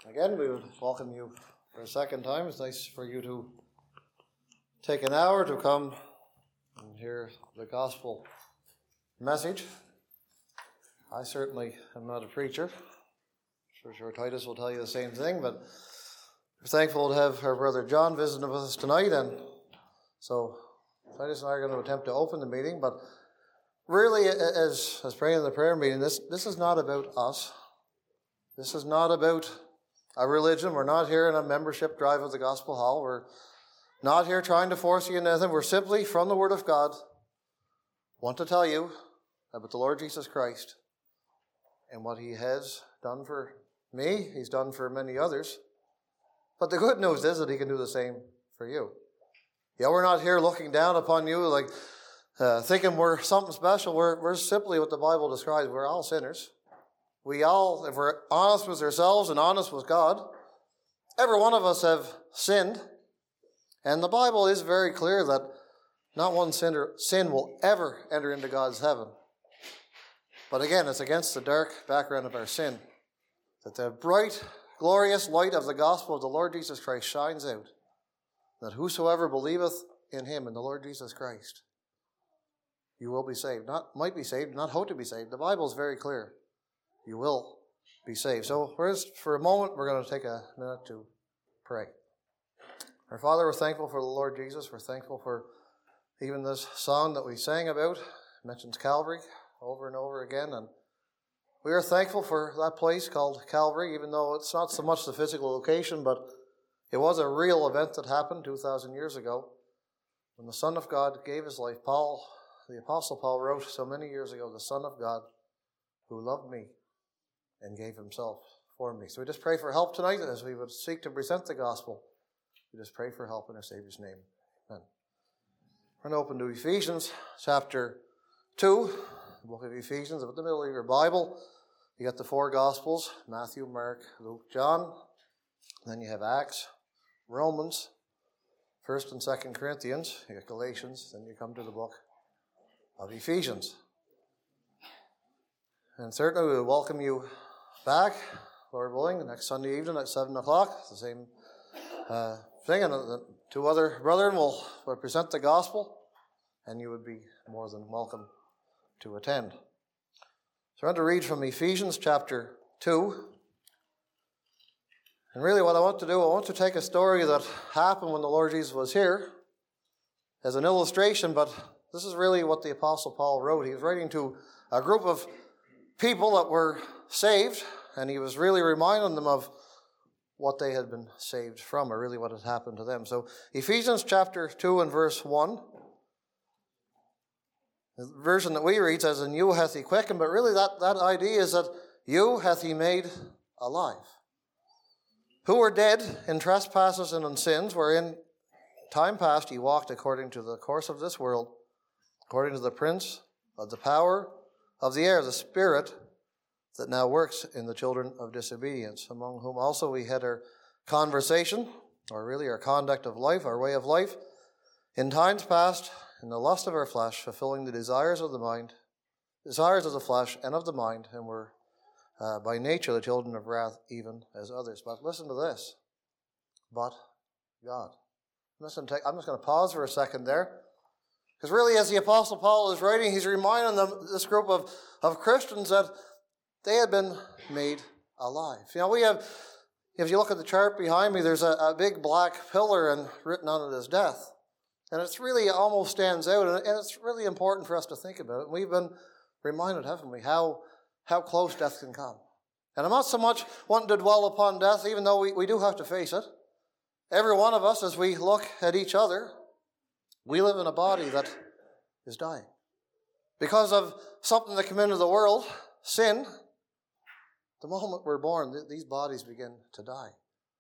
Again, we would welcome you for a second time. It's nice for you to take an hour to come and hear the gospel message. I certainly am not a preacher. I'm sure Titus will tell you the same thing, but we're thankful to have our brother John visiting with us tonight, and so Titus and I are going to attempt to open the meeting, but really, as praying in the prayer meeting, this is not about us. This is not about a religion. We're not here in a membership drive of the Gospel Hall. We're not here trying to force you into anything. We're simply, from the Word of God, want to tell you about the Lord Jesus Christ and what He has done for me. He's done for many others. But the good news is that He can do the same for you. Yeah, we're not here looking down upon you like thinking we're something special. We're simply what the Bible describes. We're all sinners. We all, if we're honest with ourselves and honest with God, every one of us have sinned. And the Bible is very clear that not one sin will ever enter into God's heaven. But again, it's against the dark background of our sin that the bright, glorious light of the gospel of the Lord Jesus Christ shines out. That whosoever believeth in Him, in the Lord Jesus Christ, you will be saved. Not might be saved, not hope to be saved. The Bible is very clear. You will be saved. So for a moment, we're going to take a minute to pray. Our Father, we're thankful for the Lord Jesus. We're thankful for even this song that we sang about. It mentions Calvary over and over again. And we are thankful for that place called Calvary, even though it's not so much the physical location, but it was a real event that happened 2,000 years ago when the Son of God gave His life. The Apostle Paul wrote so many years ago, the Son of God who loved me and gave Himself for me. So we just pray for help tonight as we would seek to present the gospel. We just pray for help in our Savior's name. Amen. We're going to open to Ephesians chapter 2, the book of Ephesians, about the middle of your Bible. You got the four Gospels, Matthew, Mark, Luke, John. Then you have Acts, Romans, 1st and 2nd Corinthians. You got Galatians. Then you come to the book of Ephesians. And certainly we will welcome you back, Lord willing, next Sunday evening at 7 o'clock. The same thing. And the two other brethren will present the gospel, and you would be more than welcome to attend. So I'm going to read from Ephesians chapter 2. And really what I want to do, I want to take a story that happened when the Lord Jesus was here as an illustration, but this is really what the Apostle Paul wrote. He was writing to a group of people that were saved, and he was really reminding them of what they had been saved from, or really what had happened to them. So Ephesians chapter 2 and verse 1, the version that we read says, "And you hath He quickened," but really that idea is that you hath He made alive, who were dead in trespasses and in sins, wherein time past ye walked according to the course of this world, according to the prince of the power of the air, the spirit that now works in the children of disobedience, among whom also we had our conversation, or really our conduct of life, our way of life, in times past, in the lust of our flesh, fulfilling the desires of the mind, desires of the flesh and of the mind, and were by nature the children of wrath, even as others. But listen to this. But God. I'm just going to pause for a second there. Because really, as the Apostle Paul is writing, he's reminding them, this group of Christians, that they had been made alive. You know, we have, if you look at the chart behind me, there's a big black pillar and written on it is death. And it's really almost stands out, and it's really important for us to think about it. We've been reminded, haven't we, how close death can come. And I'm not so much wanting to dwell upon death, even though we do have to face it. Every one of us, as we look at each other, we live in a body that is dying. Because of something that came into the world, sin, the moment we're born, these bodies begin to die.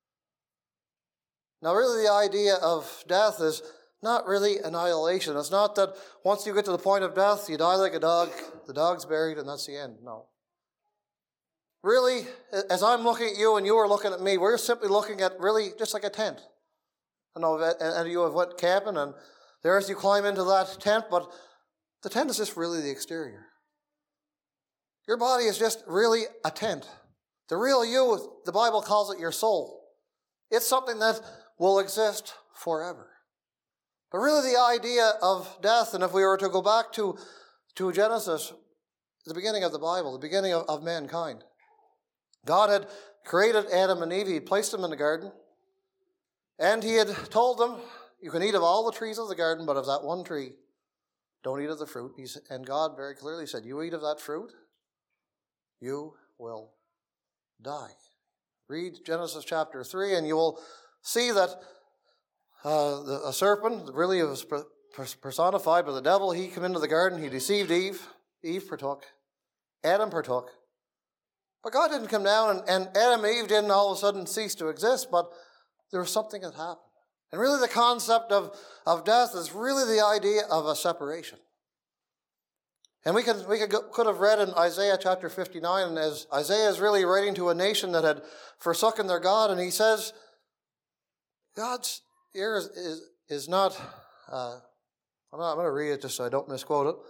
Now, really, the idea of death is not really annihilation. It's not that once you get to the point of death, you die like a dog, the dog's buried, and that's the end. No. Really, as I'm looking at you and you are looking at me, we're simply looking at really just like a tent. I know, and you have went camping, and there's you climb into that tent, but the tent is just really the exterior. Your body is just really a tent. The real you, the Bible calls it your soul. It's something that will exist forever. But really the idea of death, and if we were to go back to Genesis, the beginning of the Bible, the beginning of mankind, God had created Adam and Eve. He had placed them in the garden. And he had told them, you can eat of all the trees of the garden, but of that one tree, don't eat of the fruit. And God very clearly said, you eat of that fruit, you will die. Read Genesis chapter 3, and you will see that a serpent, really it was personified by the devil. He came into the garden, he deceived Eve. Eve partook. Adam partook. But God didn't come down, and Adam and Eve didn't all of a sudden cease to exist, but there was something that happened. And really the concept of death is really the idea of a separation. And we could have read in Isaiah chapter 59, and as Isaiah is really writing to a nation that had forsaken their God, and he says, God's ear is not, I'm going to read it just so I don't misquote it.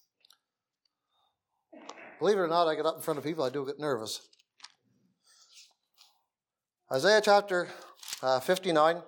Believe it or not, I get up in front of people, I do get nervous. Isaiah chapter 59,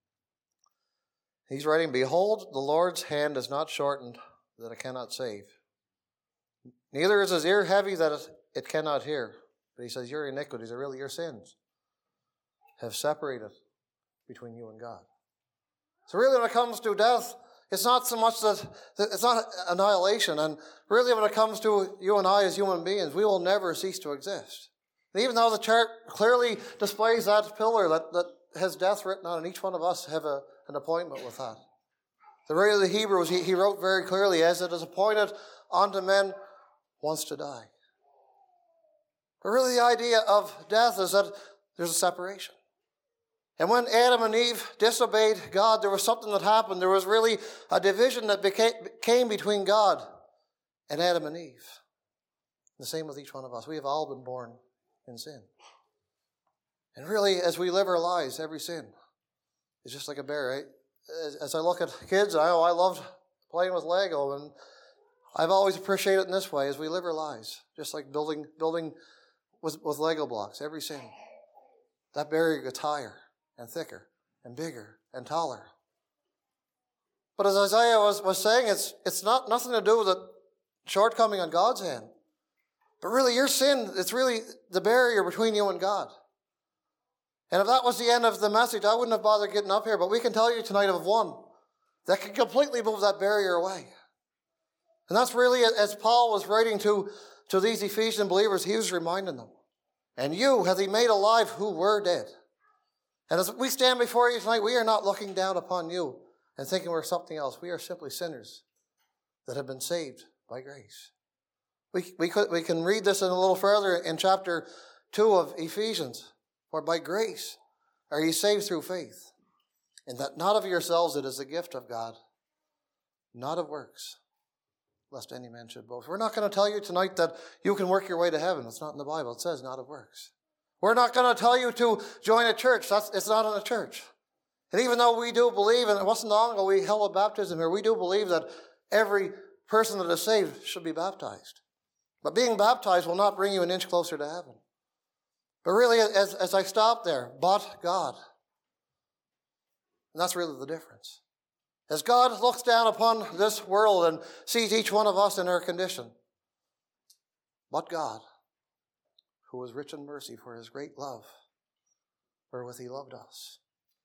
he's writing, behold, the Lord's hand is not shortened that it cannot save. Neither is his ear heavy that it cannot hear. But he says, your iniquities, or really your sins, have separated between you and God. So really when it comes to death, it's not so much that it's not annihilation. And really when it comes to you and I as human beings, we will never cease to exist. And even though the chart clearly displays that pillar that has death written on, and each one of us have an appointment with that. The writer of the Hebrews, he wrote very clearly, as it is appointed unto men once to die. But really the idea of death is that there's a separation. And when Adam and Eve disobeyed God, there was something that happened. There was really a division that came between God and Adam and Eve. The same with each one of us. We have all been born in sin. And really, as we live our lives, every sin is just like a bear, right? As I look at kids, I loved playing with Lego, and I've always appreciated it in this way, as we live our lives, just like building with Lego blocks, every sin. That barrier gets higher and thicker and bigger and taller. But as Isaiah was saying, it's not nothing to do with a shortcoming on God's hand. But really, your sin, it's really the barrier between you and God. And if that was the end of the message, I wouldn't have bothered getting up here. But we can tell you tonight of one that can completely move that barrier away. And that's really, as Paul was writing to these Ephesian believers, he was reminding them. And you hath he made alive who were dead. And as we stand before you tonight, we are not looking down upon you and thinking we're something else. We are simply sinners that have been saved by grace. We can read this in a little further in chapter 2 of Ephesians. For by grace are ye saved through faith, and that not of yourselves, it is the gift of God, not of works, lest any man should boast. We're not going to tell you tonight that you can work your way to heaven. It's not in the Bible. It says not of works. We're not going to tell you to join a church. It's not in a church. And even though we do believe, and it wasn't long ago we held a baptism here, we do believe that every person that is saved should be baptized. But being baptized will not bring you an inch closer to heaven. But really, as I stop there, but God. And that's really the difference. As God looks down upon this world and sees each one of us in our condition, but God, who is rich in mercy for his great love, wherewith he loved us.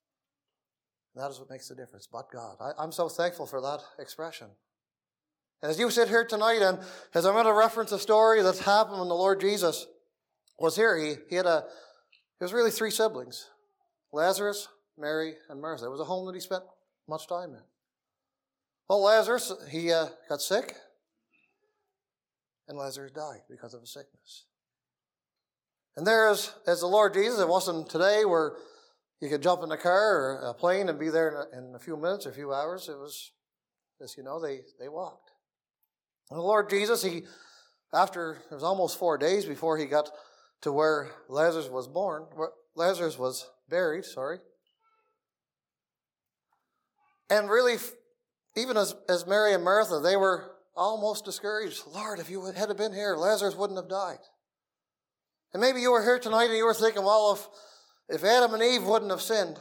And that is what makes the difference, but God. I'm so thankful for that expression. And as you sit here tonight, and as I'm going to reference a story that's happened when the Lord Jesus was here, he was really 3 siblings, Lazarus, Mary, and Martha. It was a home that he spent much time in. Well, Lazarus, he got sick, and Lazarus died because of his sickness. And there is, as the Lord Jesus, it wasn't today where you could jump in a car or a plane and be there in a few minutes or a few hours. It was, as you know, they walked. And the Lord Jesus, it was almost 4 days before he got to where Lazarus was buried. And really, even as Mary and Martha, they were almost discouraged. Lord, if you had been here, Lazarus wouldn't have died. And maybe you were here tonight and you were thinking, well, if Adam and Eve wouldn't have sinned,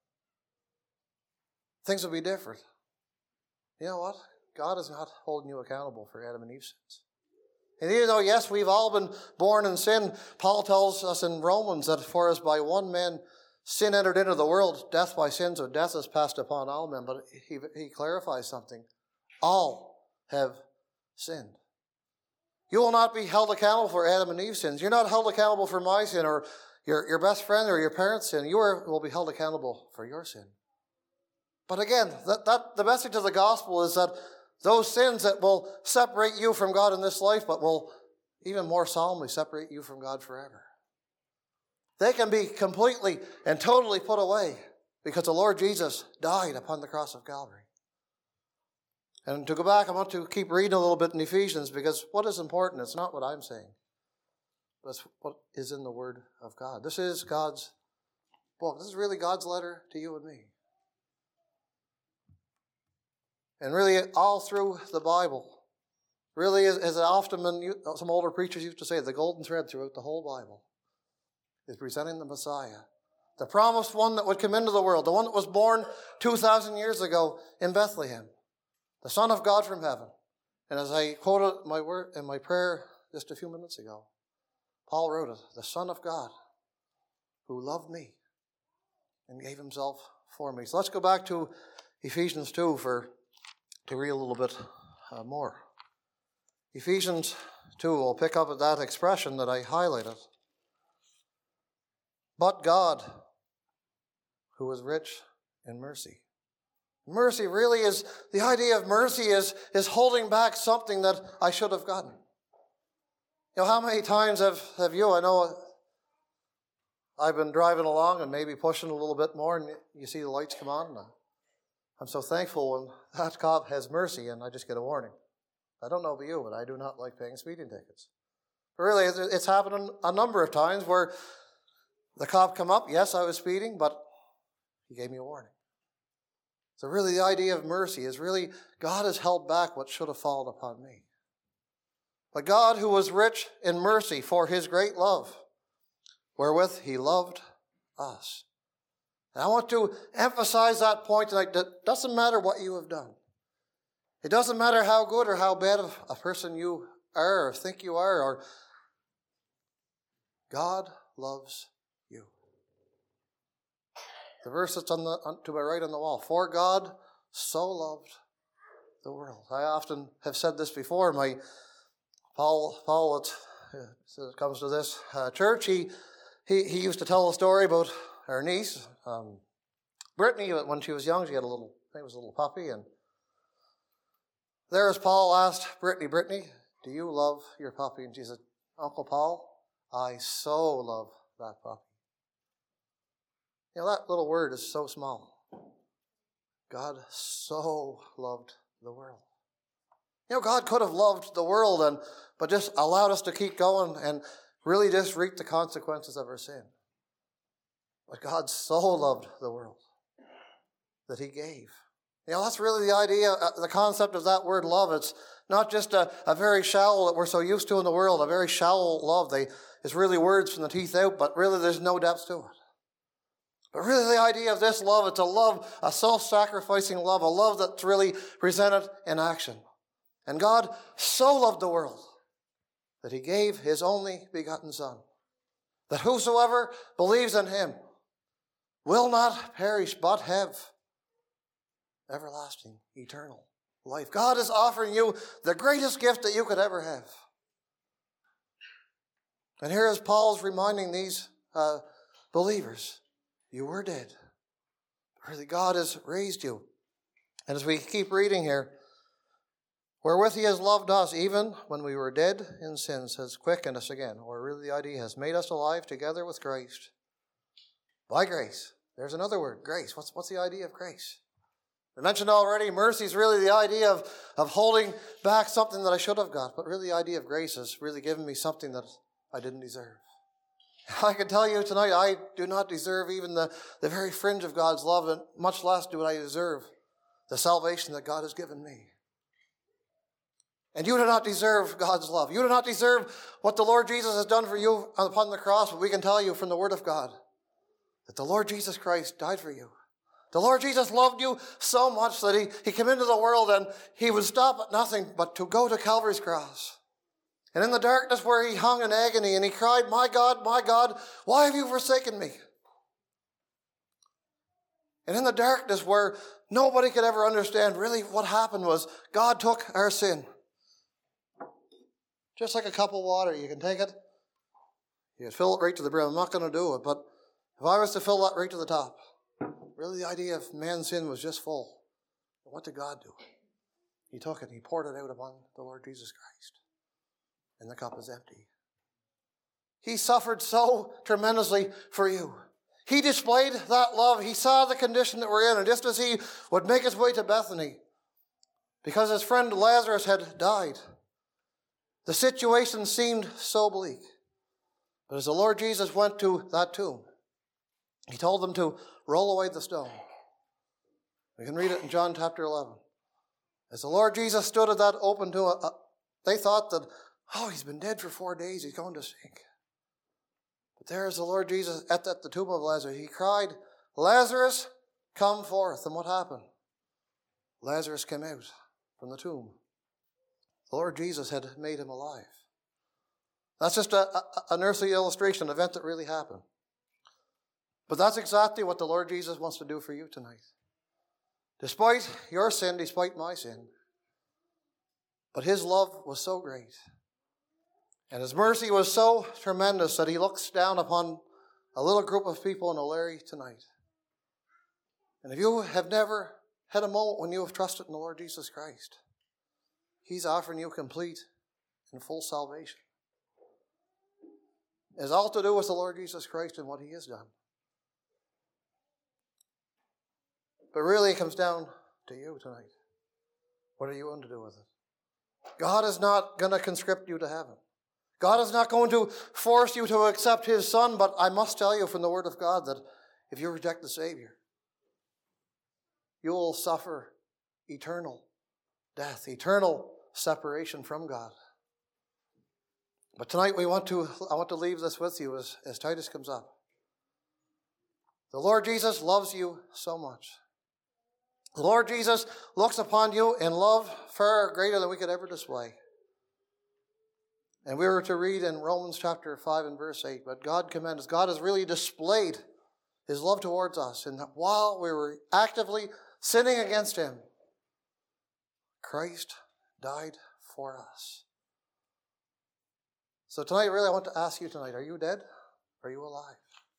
things would be different. You know what? God is not holding you accountable for Adam and Eve's sins. And even though, yes, we've all been born in sin, Paul tells us in Romans that for as by one man sin entered into the world, death by sin, so death is passed upon all men. But he clarifies something. All have sinned. You will not be held accountable for Adam and Eve's sins. You're not held accountable for my sin or your best friend or your parents' sin. You will be held accountable for your sin. But again, the message of the gospel is that those sins that will separate you from God in this life, but will even more solemnly separate you from God forever, they can be completely and totally put away because the Lord Jesus died upon the cross of Calvary. And to go back, I want to keep reading a little bit in Ephesians, because what is important, it's not what I'm saying, but it's what is in the Word of God. This is God's book. This is really God's letter to you and me. And really, all through the Bible, really, as often some older preachers used to say, the golden thread throughout the whole Bible is presenting the Messiah, the promised one that would come into the world, the one that was born 2,000 years ago in Bethlehem, the Son of God from heaven. And as I quoted my word in my prayer just a few minutes ago, Paul wrote it, the Son of God who loved me and gave himself for me. So let's go back to Ephesians 2 to read a little bit more. Ephesians 2, we'll pick up at that expression that I highlighted. But God, who is rich in mercy. Mercy really is, the idea of mercy is holding back something that I should have gotten. You know, how many times have you, I know I've been driving along and maybe pushing a little bit more and you see the lights come on. And I'm so thankful when that cop has mercy and I just get a warning. I don't know about you, but I do not like paying speeding tickets. But really, it's happened a number of times where the cop come up, yes, I was speeding, but he gave me a warning. So really the idea of mercy is really God has held back what should have fallen upon me. But God, who was rich in mercy for his great love, wherewith he loved us. And I want to emphasize that point tonight, that it doesn't matter what you have done. It doesn't matter how good or how bad of a person you are or think you are, or God loves you. The verse that's to my right on the wall. For God so loved the world. I often have said this before. Paul, it comes to this church. He used to tell a story about our niece, Brittany. When she was young, she had a little puppy, and there as Paul asked Brittany, do you love your puppy? And she said, Uncle Paul, I so love that puppy. You know, that little word is so small. God so loved the world. You know, God could have loved the world, but just allowed us to keep going and really just reap the consequences of our sin. But God so loved the world that he gave. You know, that's really the idea, the concept of that word love. It's not just a very shallow that we're so used to in the world, a very shallow love. It's really words from the teeth out, but really there's no depth to it. But really the idea of this love, it's a love, a self-sacrificing love, a love that's really presented in action. And God so loved the world that he gave his only begotten Son, that whosoever believes in him will not perish but have everlasting, eternal life. God is offering you the greatest gift that you could ever have. And here is Paul's reminding these believers, you were dead. Really, God has raised you. And as we keep reading here, wherewith he has loved us, even when we were dead in sins, has quickened us again. Or really the idea has made us alive together with Christ. By grace. There's another word, grace. What's the idea of grace? I mentioned already, mercy is really the idea of holding back something that I should have got. But really the idea of grace is really giving me something that I didn't deserve. I can tell you tonight, I do not deserve even the very fringe of God's love, and much less do I deserve the salvation that God has given me. And you do not deserve God's love. You do not deserve what the Lord Jesus has done for you upon the cross, but we can tell you from the Word of God that the Lord Jesus Christ died for you. The Lord Jesus loved you so much that he came into the world and he would stop at nothing but to go to Calvary's cross. And in the darkness where he hung in agony and he cried, my God, why have you forsaken me? And in the darkness where nobody could ever understand really what happened was God took our sin. Just like a cup of water, you can take it, you can fill it right to the brim. I'm not going to do it, but if I was to fill that right to the top, really the idea of man's sin was just full. But what did God do? He took it and he poured it out upon the Lord Jesus Christ. And the cup is empty. He suffered so tremendously for you. He displayed that love. He saw the condition that we're in, and just as he would make his way to Bethany, because his friend Lazarus had died, the situation seemed so bleak. But as the Lord Jesus went to that tomb, he told them to roll away the stone. We can read it in John chapter 11. As the Lord Jesus stood at that open tomb, they thought that, oh, he's been dead for 4 days, he's going to sink. But there is the Lord Jesus at the tomb of Lazarus. He cried, Lazarus, come forth. And what happened? Lazarus came out from the tomb. The Lord Jesus had made him alive. That's just an earthly illustration, an event that really happened. But that's exactly what the Lord Jesus wants to do for you tonight. Despite your sin, despite my sin, but his love was so great, and his mercy was so tremendous that he looks down upon a little group of people in O'Leary tonight. And if you have never had a moment when you have trusted in the Lord Jesus Christ, he's offering you complete and full salvation. It has all to do with the Lord Jesus Christ and what he has done. But really it comes down to you tonight. What are you going to do with it? God is not going to conscript you to heaven. God is not going to force you to accept his Son, but I must tell you from the Word of God that if you reject the Savior, you will suffer eternal death, eternal separation from God. But tonight I want to leave this with you as Titus comes up. The Lord Jesus loves you so much. The Lord Jesus looks upon you in love far greater than we could ever display. And we were to read in Romans chapter 5 and verse 8, but God commends, God has really displayed his love towards us in that while we were actively sinning against him, Christ died for us. So tonight, really, I want to ask you tonight, are you dead? Or are you alive?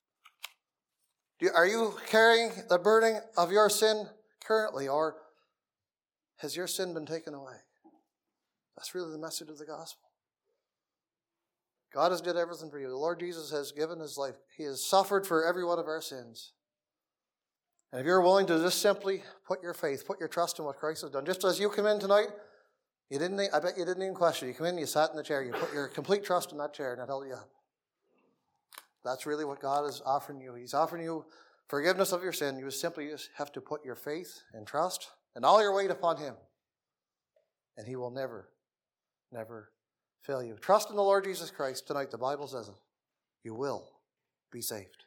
Are you carrying the burden of your sin currently, or has your sin been taken away? That's really the message of the gospel. God has did everything for you. The Lord Jesus has given his life. He has suffered for every one of our sins. And if you're willing to just simply put your faith, put your trust in what Christ has done, just as you come in tonight, I bet you didn't even question. You come in, you sat in the chair, you put your complete trust in that chair, and it held you up. That's really what God is offering you. He's offering you forgiveness of your sin. You simply just have to put your faith and trust and all your weight upon him. And he will never, never fail you. Trust in the Lord Jesus Christ tonight. The Bible says it. You will be saved.